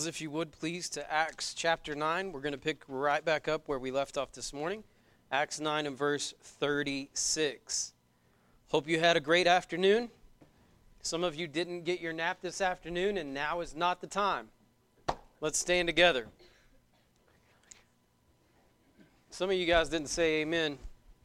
If you would, please, to Acts chapter 9. We're going to pick right back up where we left off this morning. Acts 9 and verse 36. Hope you had a great afternoon. Some of you didn't get your nap this afternoon, and now is not the time. Let's stand together. Some of you guys didn't say amen.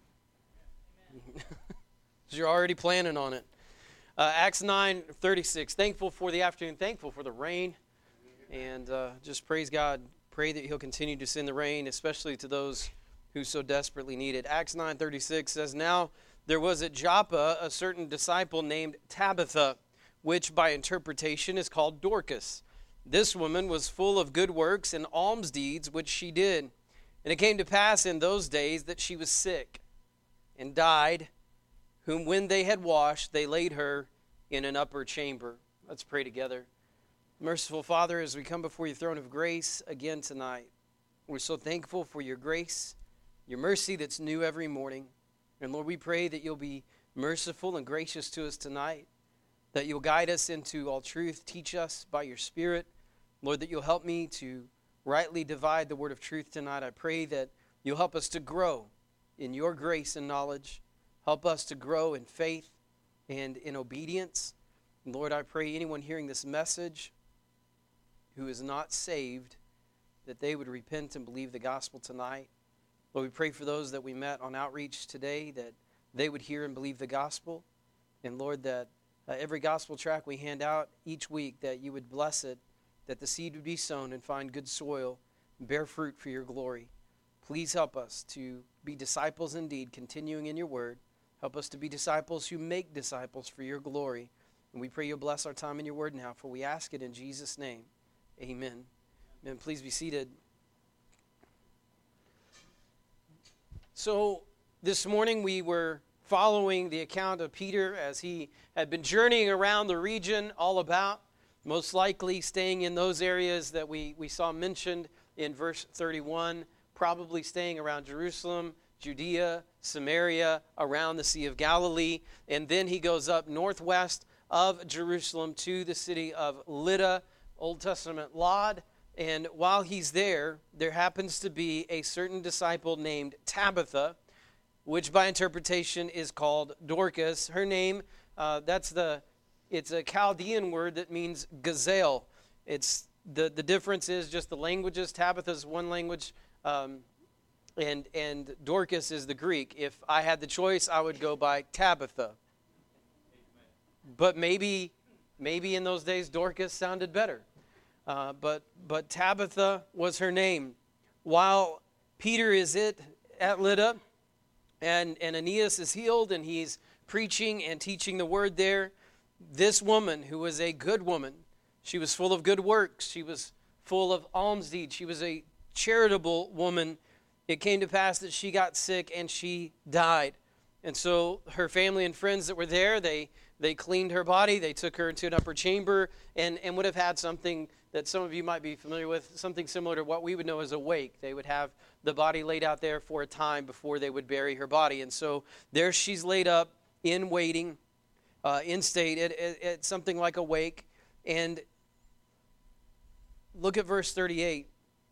You're already planning on it. Acts 9:36. Thankful for the afternoon. Thankful for the rain. And just praise God. Pray that He'll continue to send the rain, especially to those who so desperately need it. Acts 9:36 says, "Now there was at Joppa a certain disciple named Tabitha, which by interpretation is called Dorcas. This woman was full of good works and alms deeds which she did. And it came to pass in those days that she was sick and died, whom when they had washed, they laid her in an upper chamber." Let's pray together. Merciful Father, as we come before your throne of grace again tonight, we're so thankful for your grace, your mercy that's new every morning. And Lord, we pray that you'll be merciful and gracious to us tonight, that you'll guide us into all truth, teach us by your Spirit. Lord, that you'll help me to rightly divide the word of truth tonight. I pray that you'll help us to grow in your grace and knowledge. Help us to grow in faith and in obedience. And Lord, I pray anyone hearing this message who is not saved, that they would repent and believe the gospel tonight. Lord, we pray for those that we met on outreach today, that they would hear and believe the gospel. And Lord, that every gospel tract we hand out each week, that you would bless it, that the seed would be sown and find good soil, and bear fruit for your glory. Please help us to be disciples indeed, continuing in your word. Help us to be disciples who make disciples for your glory. And we pray you'll bless our time in your word now, for we ask it in Jesus' name. Amen. Amen. Please be seated. So this morning we were following the account of Peter as he had been journeying around the region all about, most likely staying in those areas that we saw mentioned in verse 31, probably staying around Jerusalem, Judea, Samaria, around the Sea of Galilee, and then he goes up northwest of Jerusalem to the city of Lydda, Old Testament Lod, and while he's there happens to be a certain disciple named Tabitha, which by interpretation is called Dorcas. Her name, it's a Chaldean word that means gazelle. It's the difference is just the languages. Tabitha's one language, and Dorcas is the Greek. If I had the choice, I would go by Tabitha. But maybe in those days Dorcas sounded better. But Tabitha was her name. While Peter is at Lydda, and Aeneas is healed, and he's preaching and teaching the word there, this woman, who was a good woman, she was full of good works, she was full of alms deeds, she was a charitable woman. It came to pass that she got sick and she died. And so her family and friends that were there, they cleaned her body, they took her into an upper chamber, and would have had something that some of you might be familiar with, something similar to what we would know as a wake. They would have the body laid out there for a time before they would bury her body. And so there she's laid up in waiting, in state, at something like a wake. And look at verse 38.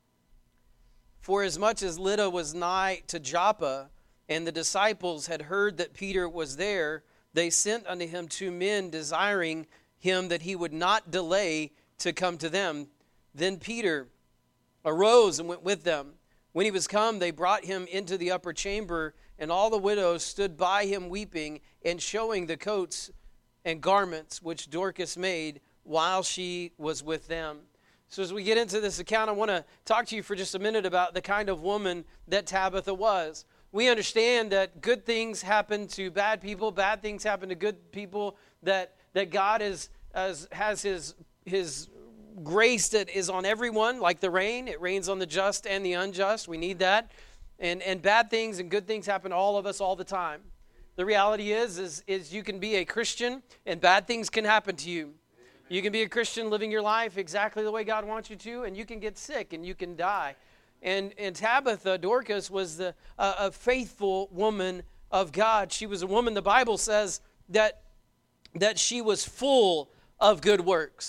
"For as much as Lydda was nigh to Joppa, and the disciples had heard that Peter was there, they sent unto him 2 men, desiring him that he would not delay to come to them. Then Peter arose and went with them. When he was come, they brought him into the upper chamber, and all the widows stood by him weeping, and showing the coats and garments which Dorcas made while she was with them." So as we get into this account, I want to talk to you for just a minute about the kind of woman that Tabitha was. We understand that good things happen to bad people, bad things happen to good people, that God has his grace that is on everyone, like the rain. It rains on the just and the unjust. We need that. And bad things and good things happen to all of us all the time. The reality is you can be a Christian and bad things can happen to you. You can be a Christian living your life exactly the way God wants you to, and you can get sick and you can die. And Tabitha, Dorcas, was a faithful woman of God. She was a woman, the Bible says, that she was full of good works.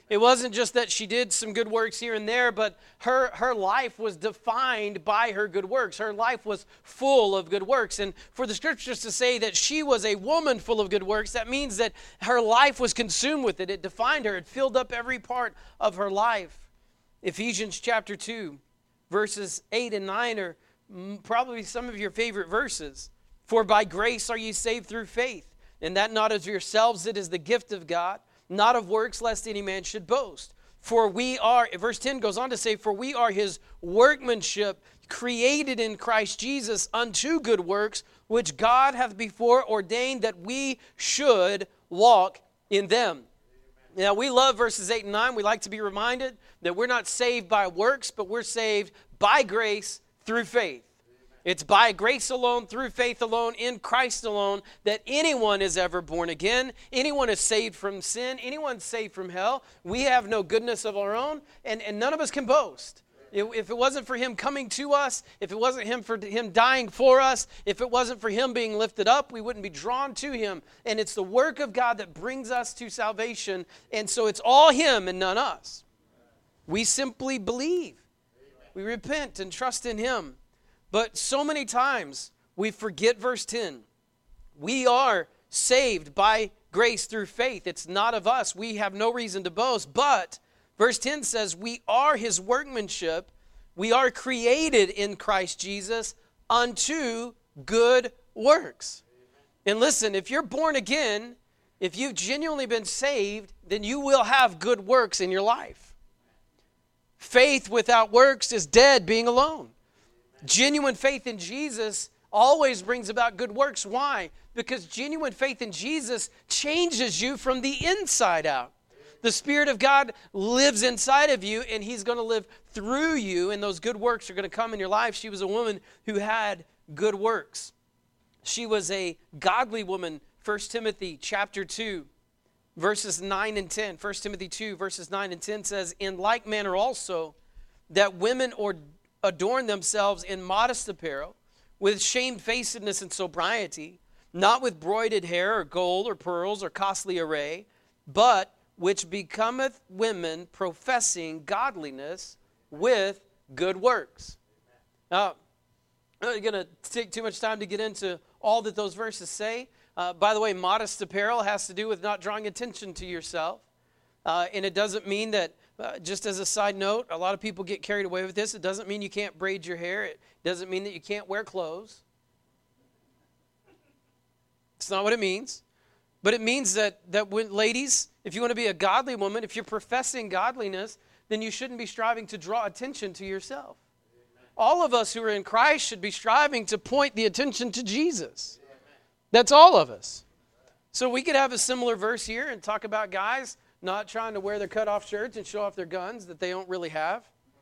It wasn't just that she did some good works here and there, but her life was defined by her good works. Her life was full of good works. And for the scriptures to say that she was a woman full of good works, that means that her life was consumed with it. It defined her. It filled up every part of her life. Ephesians chapter 2, verses 8 and 9 are probably some of your favorite verses. For by grace are ye saved through faith, and that not of yourselves, it is the gift of God, not of works, lest any man should boast. For we are, verse 10 goes on to say, for we are his workmanship, created in Christ Jesus unto good works, which God hath before ordained that we should walk in them. Now, we love verses 8 and 9. We like to be reminded that we're not saved by works, but we're saved by grace through faith. It's by grace alone, through faith alone, in Christ alone, that anyone is ever born again. Anyone is saved from sin. Anyone's saved from hell. We have no goodness of our own, and none of us can boast. If it wasn't for him coming to us, if it wasn't for him dying for us, if it wasn't for him being lifted up, we wouldn't be drawn to him. And it's the work of God that brings us to salvation. And so it's all him and none us. We simply believe. We repent and trust in him. But so many times we forget verse 10. We are saved by grace through faith. It's not of us. We have no reason to boast. But verse 10 says we are his workmanship. We are created in Christ Jesus unto good works. And listen, if you're born again, if you've genuinely been saved, then you will have good works in your life. Faith without works is dead, being alone. Genuine faith in Jesus always brings about good works. Why? Because genuine faith in Jesus changes you from the inside out. The Spirit of God lives inside of you, and he's going to live through you, and those good works are going to come in your life. She was a woman who had good works. She was a godly woman. 1 Timothy chapter 2, verses 9 and 10. 1 Timothy 2, verses 9 and 10 says, in like manner also, that women adorn themselves in modest apparel, with shamefacedness and sobriety, not with broided hair or gold or pearls or costly array, but which becometh women professing godliness with good works. Now, I'm not going to take too much time to get into all that those verses say. By the way, modest apparel has to do with not drawing attention to yourself. And it doesn't mean that, just as a side note, a lot of people get carried away with this. It doesn't mean you can't braid your hair. It doesn't mean that you can't wear clothes. It's not what it means. But it means that when, ladies, if you want to be a godly woman, if you're professing godliness, then you shouldn't be striving to draw attention to yourself. Amen. All of us who are in Christ should be striving to point the attention to Jesus. Amen. That's all of us. So we could have a similar verse here and talk about guys not trying to wear their cut-off shirts and show off their guns that they don't really have.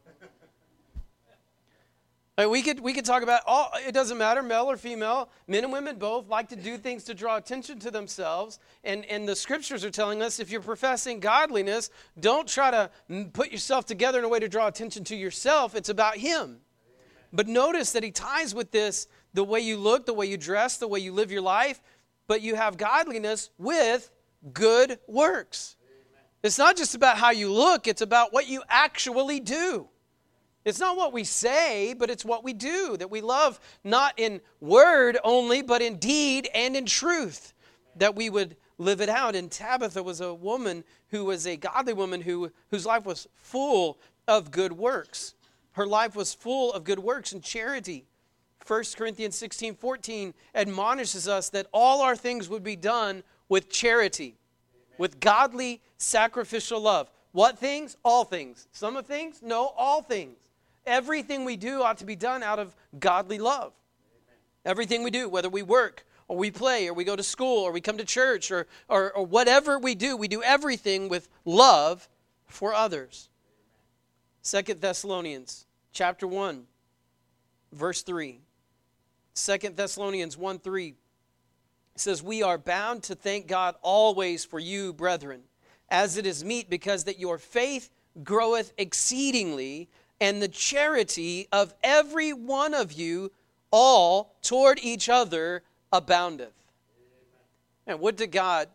We could talk about all. It doesn't matter, male or female, men and women both like to do things to draw attention to themselves. And the scriptures are telling us if you're professing godliness, don't try to put yourself together in a way to draw attention to yourself. It's about him. But notice that he ties with this the way you look, the way you dress, the way you live your life. But you have godliness with good works. It's not just about how you look, it's about what you actually do. It's not what we say, but it's what we do, that we love not in word only, but in deed and in truth, that we would live it out. And Tabitha was a woman who was a godly woman whose life was full of good works. Her life was full of good works and charity. 1 Corinthians 16:14 admonishes us that all our things would be done with charity, with godly sacrificial love. What things? All things. Some of things? No, all things. Everything we do ought to be done out of godly love. Everything we do, whether we work or we play or we go to school or we come to church or whatever we do everything with love for others. 2 Thessalonians chapter 1, verse 3. 2 Thessalonians 1:3 says, we are bound to thank God always for you, brethren, as it is meet, because that your faith groweth exceedingly, and the charity of every one of you all toward each other aboundeth. And would to God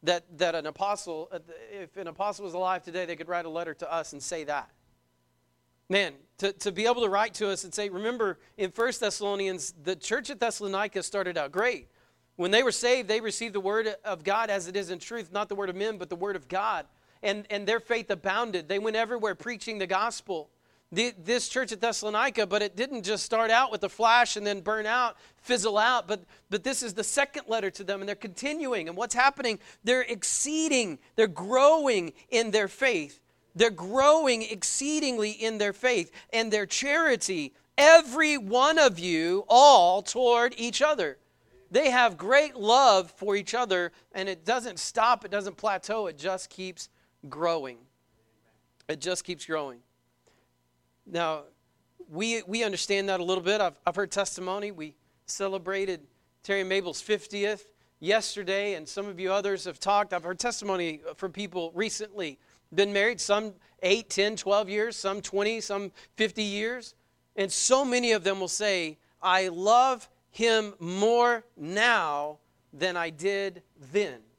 that an apostle, if an apostle was alive today, they could write a letter to us and say that. Man, to be able to write to us and say, remember in 1 Thessalonians, the church at Thessalonica started out great. When they were saved, they received the word of God as it is in truth, not the word of men, but the word of God. And their faith abounded. They went everywhere preaching the gospel. This church at Thessalonica, but it didn't just start out with a flash and then burn out, fizzle out. But this is the second letter to them, and they're continuing. And what's happening? They're exceeding, they're growing in their faith. They're growing exceedingly in their faith and their charity, every one of you, all toward each other. They have great love for each other, and it doesn't stop, it doesn't plateau, it just keeps growing. It just keeps growing. Now, we understand that a little bit. I've heard testimony. We celebrated Terry and Mabel's 50th yesterday, and some of you others have talked. I've heard testimony from people recently, been married, some 8, 10, 12 years, some 20, some 50 years. And so many of them will say, I love him more now than I did then. Amen.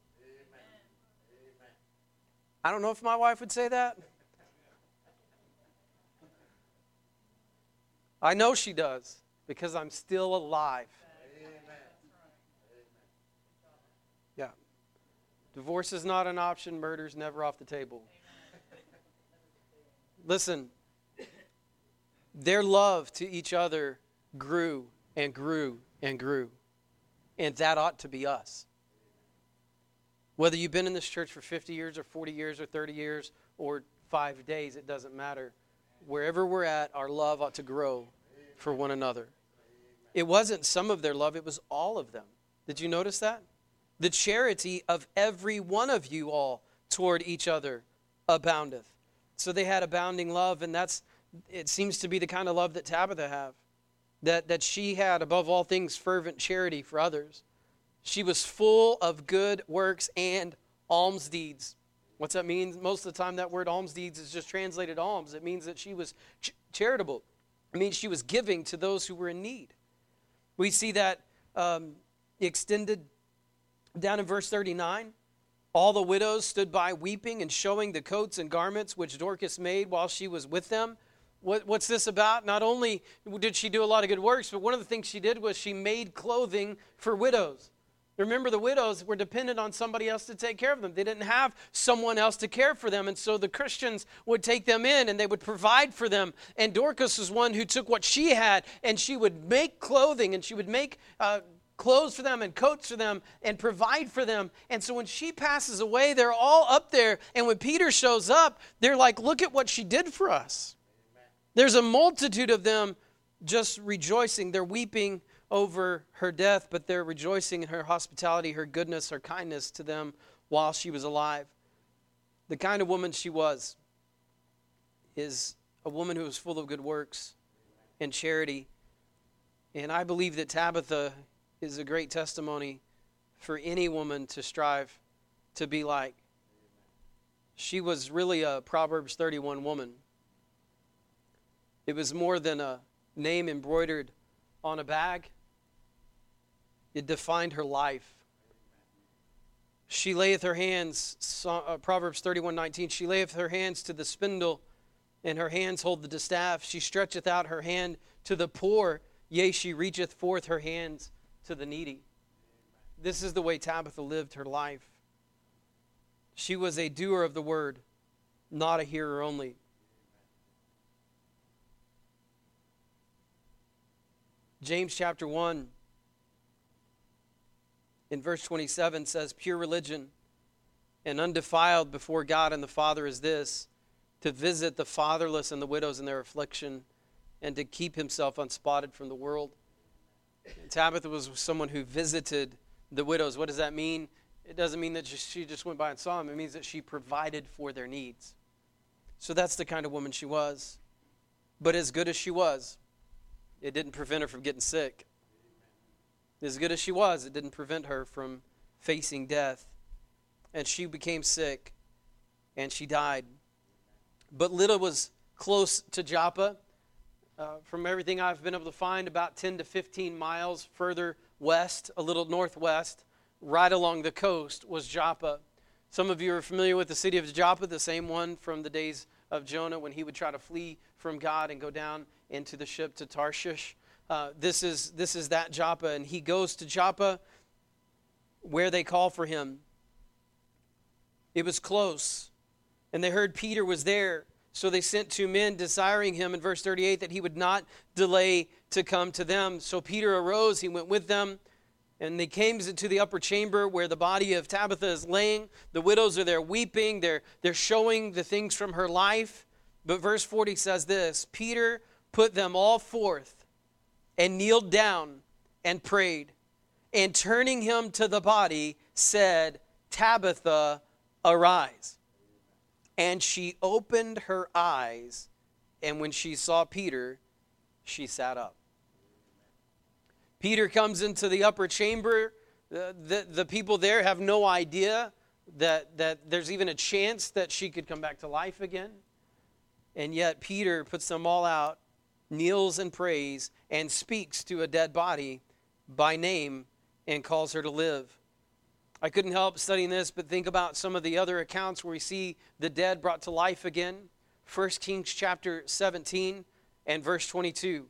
I don't know if my wife would say that. I know she does, because I'm still alive. Amen. Yeah. Divorce is not an option. Murder's never off the table. Listen, their love to each other grew and grew and grew. And that ought to be us. Whether you've been in this church for 50 years or 40 years or 30 years or 5 days, it doesn't matter. Wherever we're at, our love ought to grow for one another. It wasn't some of their love, it was all of them. Did you notice that? The charity of every one of you all toward each other aboundeth. So they had abounding love, and it seems to be the kind of love that Tabitha had. That she had, above all things, fervent charity for others. She was full of good works and alms deeds. What's that mean? Most of the time that word alms deeds is just translated alms. It means that she was charitable. It means she was giving to those who were in need. We see that extended down in verse 39. All the widows stood by weeping and showing the coats and garments which Dorcas made while she was with them. What's this about? Not only did she do a lot of good works, but one of the things she did was she made clothing for widows. Remember, the widows were dependent on somebody else to take care of them. They didn't have someone else to care for them, and so the Christians would take them in and they would provide for them. And Dorcas was one who took what she had and she would make clothing, and she would make clothes for them and coats for them and provide for them. And so when she passes away, they're all up there, and when Peter shows up, they're like, look at what she did for us. There's a multitude of them just rejoicing. They're weeping over her death, but they're rejoicing in her hospitality, her goodness, her kindness to them while she was alive. The kind of woman she was is a woman who was full of good works and charity. And I believe that Tabitha is a great testimony for any woman to strive to be like. She was really a Proverbs 31 woman. It was more than a name embroidered on a bag. It defined her life. She layeth her hands, Proverbs 31:19, she layeth her hands to the spindle, and her hands hold the distaff. She stretcheth out her hand to the poor, yea, she reacheth forth her hands to the needy. This is the way Tabitha lived her life. She was a doer of the word, not a hearer only. James chapter 1 in verse 27 says, pure religion and undefiled before God and the Father is this, to visit the fatherless and the widows in their affliction, and to keep himself unspotted from the world. And Tabitha was someone who visited the widows. What does that mean? It doesn't mean that she just went by and saw them. It means that she provided for their needs. So that's the kind of woman she was. But as good as she was, it didn't prevent her from getting sick. As good as she was, it didn't prevent her from facing death. And she became sick, and she died. But Lydda was close to Joppa. From everything I've been able to find, about 10 to 15 miles further west, a little northwest, right along the coast was Joppa. Some of you are familiar with the city of Joppa, the same one from the days of Jonah when he would try to flee from God and go down into the ship to Tarshish. This is that Joppa, and he goes to Joppa where they call for him. It was close, and they heard Peter was there, so they sent 2 men desiring him, in verse 38, that he would not delay to come to them. So Peter arose, he went with them, and they came into the upper chamber where the body of Tabitha is laying. The widows are there weeping, they're showing the things from her life. But verse 40 says this, Peter put them all forth and kneeled down and prayed, and turning him to the body, said, Tabitha, arise. And she opened her eyes, and when she saw Peter, she sat up. Peter comes into the upper chamber. The people there have no idea that there's even a chance that she could come back to life again. And yet Peter puts them all out, kneels and prays, and speaks to a dead body by name and calls her to live. I couldn't help studying this, but think about some of the other accounts where we see the dead brought to life again. 1 Kings chapter 17 and verse 22.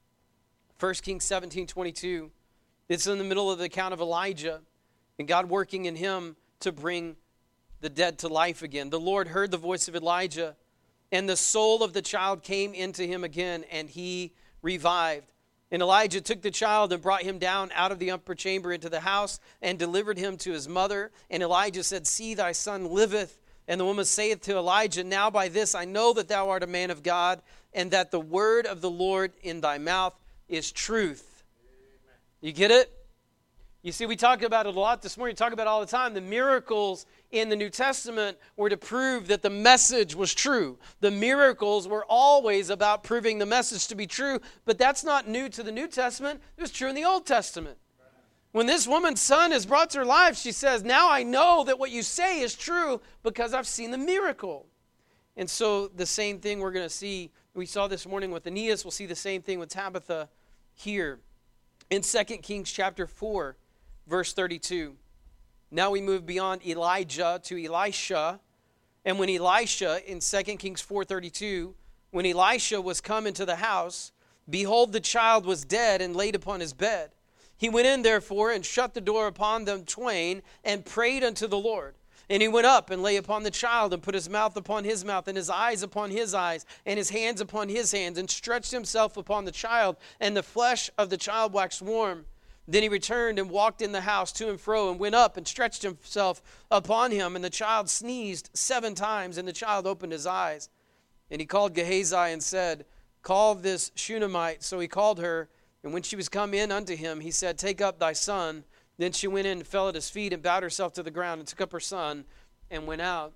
1 Kings 17:22. It's in the middle of the account of Elijah and God working in him to bring the dead to life again. The Lord heard the voice of Elijah, and the soul of the child came into him again, and he revived. And Elijah took the child and brought him down out of the upper chamber into the house and delivered him to his mother. And Elijah said, See, thy son liveth. And the woman saith to Elijah, Now by this I know that thou art a man of God, and that the word of the Lord in thy mouth is truth. Amen. You get it? You see, we talk about it a lot this morning. We talk about it all the time. The miracles in the New Testament were to prove that the message was true. The miracles were always about proving the message to be true, but that's not new to the New Testament. It was true in the Old Testament. When this woman's son is brought to her life, she says, Now I know that what you say is true because I've seen the miracle. And so the same thing we're going to see, we saw this morning with Aeneas, we'll see the same thing with Tabitha here. In 2 Kings chapter 4, verse 32. Now we move beyond Elijah to Elisha. And when Elisha, in 2 Kings 4:32, when Elisha was come into the house, behold, the child was dead and laid upon his bed. He went in therefore and shut the door upon them twain and prayed unto the Lord. And he went up and lay upon the child and put his mouth upon his mouth and his eyes upon his eyes and his hands upon his hands and stretched himself upon the child, and the flesh of the child waxed warm. Then he returned and walked in the house to and fro and went up and stretched himself upon him. And the child sneezed 7 times, and the child opened his eyes. And he called Gehazi and said, Call this Shunammite. So he called her, and when she was come in unto him, he said, Take up thy son. Then she went in and fell at his feet and bowed herself to the ground and took up her son and went out.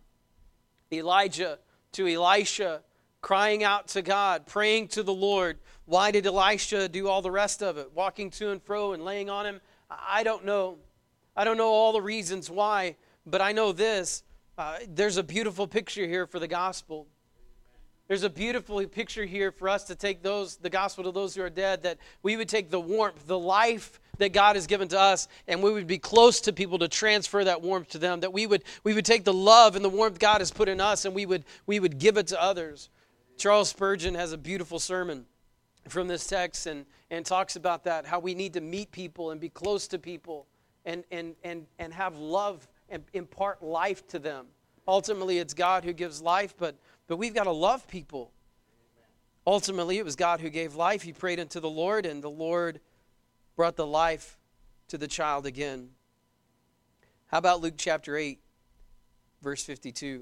Elijah to Elisha, crying out to God, praying to the Lord. Why did Elisha do all the rest of it? Walking to and fro and laying on him? I don't know. I don't know all the reasons why, but I know this. There's a beautiful picture here for the gospel. There's a beautiful picture here for us to take the gospel to those who are dead, that we would take the warmth, the life that God has given to us, and we would be close to people to transfer that warmth to them, that we would take the love and the warmth God has put in us, and we would give it to others. Charles Spurgeon has a beautiful sermon from this text and talks about that, how we need to meet people and be close to people and have love and impart life to them. Ultimately, it's God who gives life, but we've got to love people. Ultimately, it was God who gave life. He prayed unto the Lord, and the Lord brought the life to the child again. How about Luke chapter 8, verse 52?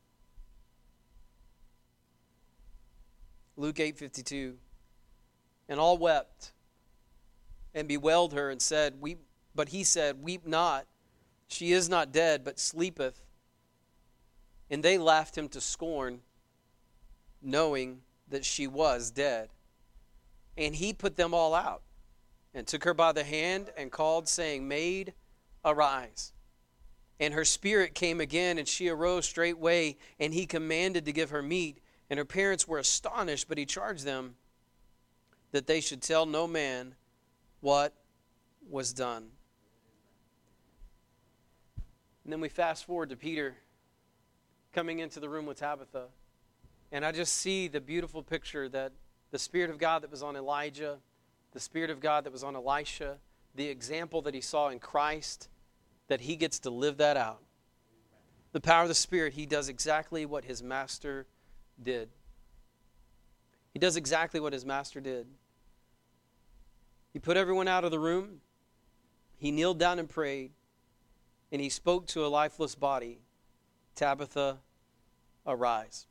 Luke 8:52. And all wept and bewailed her and said, But he said, Weep not, she is not dead, but sleepeth. And they laughed him to scorn, knowing that she was dead. And he put them all out, and took her by the hand, and called, saying, Maid, arise. And her spirit came again, and she arose straightway, and he commanded to give her meat. And her parents were astonished, but he charged them that they should tell no man what was done. And then we fast forward to Peter coming into the room with Tabitha. And I just see the beautiful picture that the Spirit of God that was on Elijah, the Spirit of God that was on Elisha, the example that he saw in Christ, that he gets to live that out. The power of the Spirit, he does exactly what his master did. He does exactly what his master did. He put everyone out of the room. He kneeled down and prayed. And he spoke to a lifeless body, Tabitha, arise.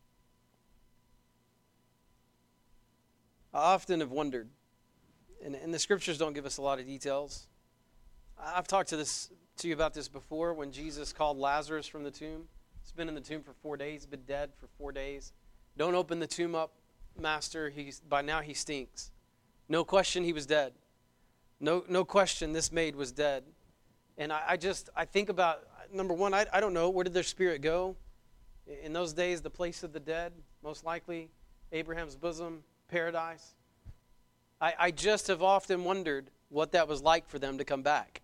I often have wondered, and the scriptures don't give us a lot of details. I've talked to you about this before when Jesus called Lazarus from the tomb. He's been in the tomb for 4 days, been dead for 4 days. Don't open the tomb up, Master. By now he stinks. No question he was dead. No question this maid was dead. And I think about, number one, I don't know, where did their spirit go? In those days, the place of the dead, most likely Abraham's bosom, paradise. I just have often wondered what that was like for them to come back.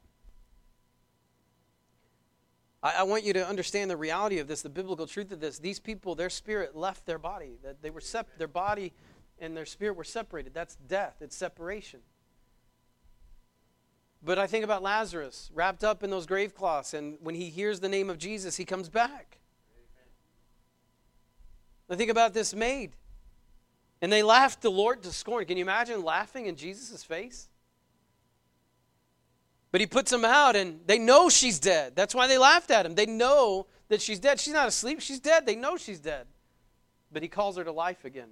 I want you to understand the reality of this, the biblical truth of this. These people, their spirit left their body. That they were their body and their spirit were separated. That's death. It's separation. But I think about Lazarus wrapped up in those grave cloths, and when he hears the name of Jesus, he comes back. I think about this maid. And they laughed the Lord to scorn. Can you imagine laughing in Jesus' face? But he puts them out, and they know she's dead. That's why they laughed at him. They know that she's dead. She's not asleep. She's dead. They know she's dead. But he calls her to life again.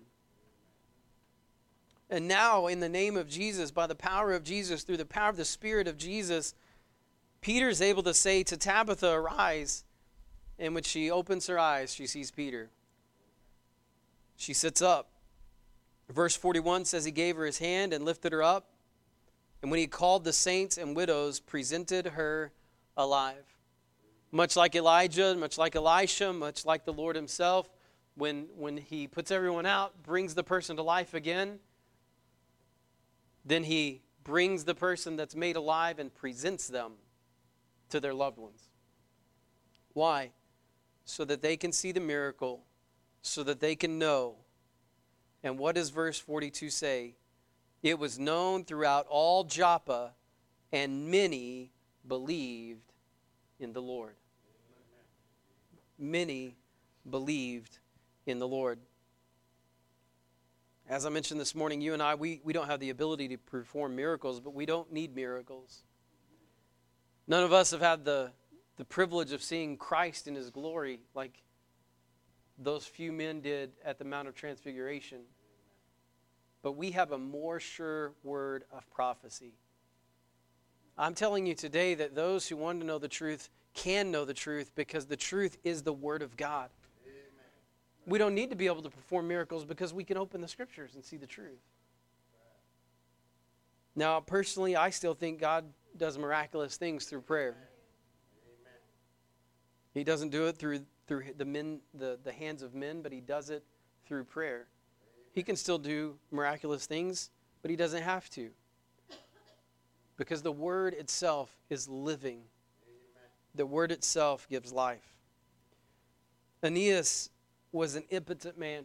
And now, in the name of Jesus, by the power of Jesus, through the power of the Spirit of Jesus, Peter's able to say to Tabitha, arise. And when she opens her eyes, she sees Peter. She sits up. Verse 41 says he gave her his hand and lifted her up. And when he called the saints and widows, presented her alive. Much like Elijah, much like Elisha, much like the Lord himself, when he puts everyone out, brings the person to life again, then he brings the person that's made alive and presents them to their loved ones. Why? So that they can see the miracle, so that they can know. And what does verse 42 say? It was known throughout all Joppa, and many believed in the Lord. Many believed in the Lord. As I mentioned this morning, you and I, we don't have the ability to perform miracles, but we don't need miracles. None of us have had the privilege of seeing Christ in his glory like those few men did at the Mount of Transfiguration. But we have a more sure word of prophecy. I'm telling you today that those who want to know the truth can know the truth because the truth is the Word of God. Amen. We don't need to be able to perform miracles because we can open the Scriptures and see the truth. Now, personally, I still think God does miraculous things through prayer. Amen. He doesn't do it through the hands of men, but he does it through prayer. He can still do miraculous things, but he doesn't have to. Because the Word itself is living. Amen. The Word itself gives life. Aeneas was an impotent man.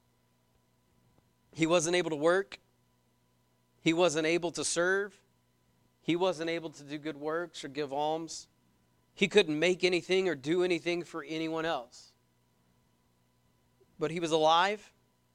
He wasn't able to work. He wasn't able to serve. He wasn't able to do good works or give alms. He couldn't make anything or do anything for anyone else. But he was alive.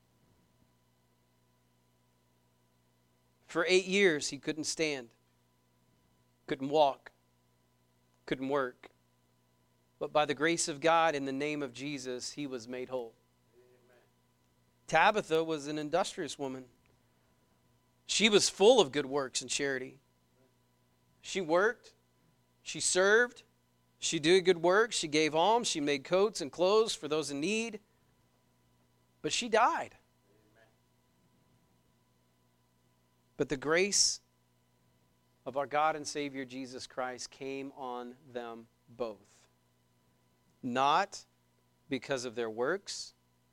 For 8 years, he couldn't stand, couldn't walk, couldn't work. But by the grace of God, in the name of Jesus, he was made whole. Amen. Tabitha was an industrious woman. She was full of good works and charity. She worked, she served, she did good work, she gave alms, she made coats and clothes for those in need. But she died. But the grace of our God and Savior Jesus Christ came on them both. Not because of their works,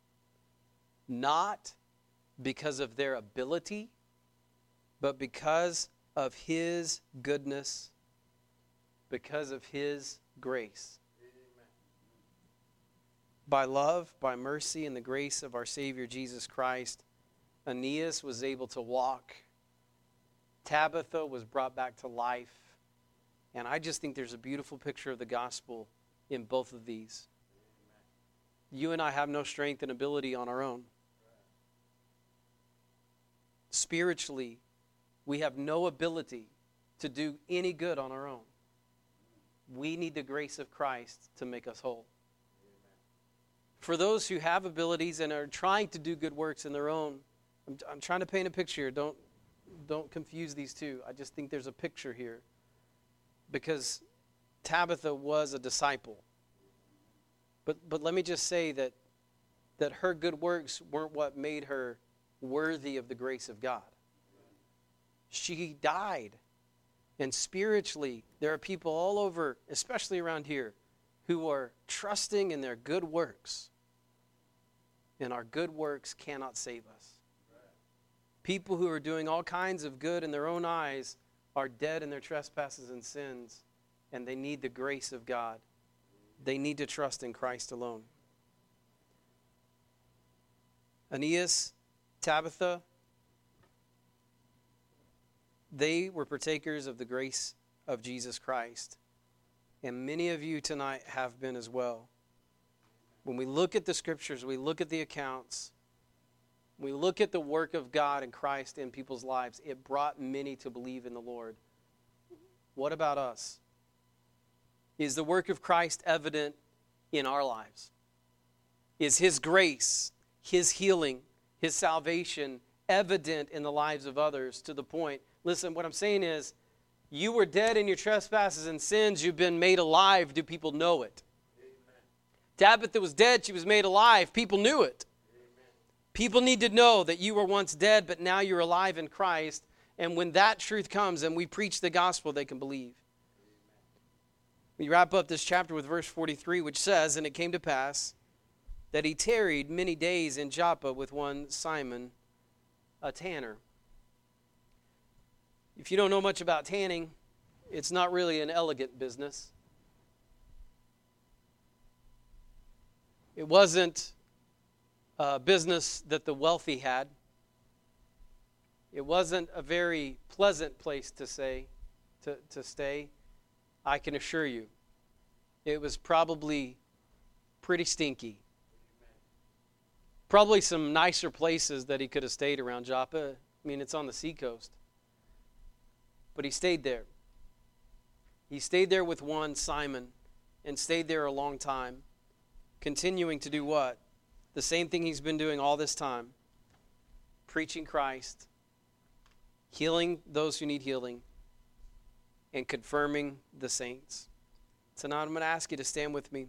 not because of their ability, but because of his goodness, because of his grace. By love, by mercy, and the grace of our Savior Jesus Christ, Aeneas was able to walk. Tabitha was brought back to life. And I just think there's a beautiful picture of the gospel in both of these. You and I have no strength and ability on our own. Spiritually, we have no ability to do any good on our own. We need the grace of Christ to make us whole. For those who have abilities and are trying to do good works in their own, I'm trying to paint a picture. Don't confuse these two. I just think there's a picture here. Because Tabitha was a disciple. But let me just say that her good works weren't what made her worthy of the grace of God. She died. And spiritually, there are people all over, especially around here, who are trusting in their good works. And our good works cannot save us. People who are doing all kinds of good in their own eyes are dead in their trespasses and sins, and they need the grace of God. They need to trust in Christ alone. Aeneas, Tabitha, they were partakers of the grace of Jesus Christ. And many of you tonight have been as well. When we look at the scriptures, we look at the accounts, we look at the work of God and Christ in people's lives, it brought many to believe in the Lord. What about us? Is the work of Christ evident in our lives? Is His grace, His healing, His salvation evident in the lives of others to the point? Listen, what I'm saying is, you were dead in your trespasses and sins. You've been made alive. Do people know it? Amen. Tabitha was dead. She was made alive. People knew it. Amen. People need to know that you were once dead, but now you're alive in Christ. And when that truth comes and we preach the gospel, they can believe. Amen. We wrap up this chapter with verse 43, which says, "And it came to pass that he tarried many days in Joppa with one Simon, a tanner." If you don't know much about tanning, it's not really an elegant business. It wasn't a business that the wealthy had. It wasn't a very pleasant place to stay. I can assure you. It was probably pretty stinky. Probably some nicer places that he could have stayed around Joppa. I mean, it's on the seacoast. But he stayed there. He stayed there with one Simon and stayed there a long time, continuing to do what? The same thing he's been doing all this time. Preaching Christ, healing those who need healing, and confirming the saints. So now I'm going to ask you to stand with me.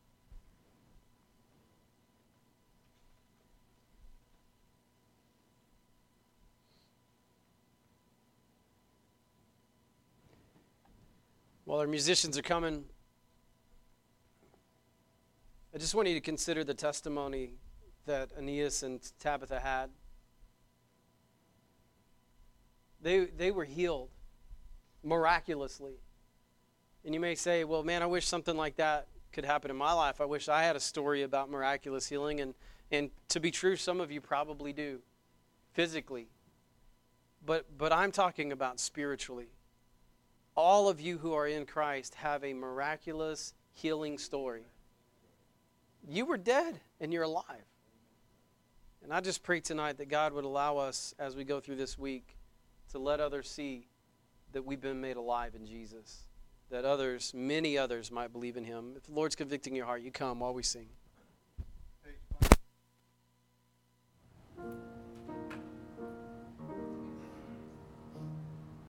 While our musicians are coming, I just want you to consider the testimony that Aeneas and Tabitha had. They were healed miraculously. And you may say, well, man, I wish something like that could happen in my life. I wish I had a story about miraculous healing. And to be true, some of you probably do, physically. But I'm talking about spiritually. All of you who are in Christ have a miraculous healing story. You were dead and you're alive. And I just pray tonight that God would allow us, as we go through this week, to let others see that we've been made alive in Jesus. That others, many others, might believe in Him. If the Lord's convicting your heart, you come while we sing.